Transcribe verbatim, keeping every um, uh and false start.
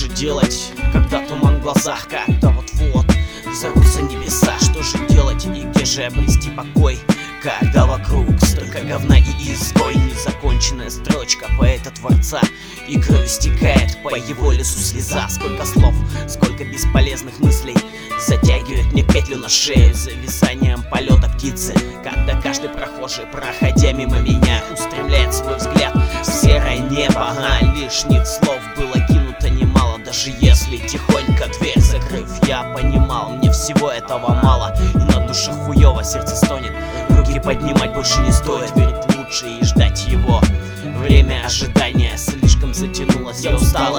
же делать, когда туман в глазах, когда вот-вот взорвутся небеса? Что же делать и где же обрести покой, когда вокруг столько говна и изгой? Незаконченная строчка поэта-творца, и кровью стекает по его лесу слеза. Сколько слов, сколько бесполезных мыслей затягивает мне петлю на шею зависанием полета птицы, когда каждый прохожий, проходя мимо меня, устремляет свой взгляд в серое небо. А лишних слов было кинуто немало, даже если тихонько дверь закрыв, я понимал, мне всего этого мало, и на душе хуёво, сердце стонет, руки поднимать больше не стоит, верить лучше и ждать его. Время ожидания слишком затянулось, я устал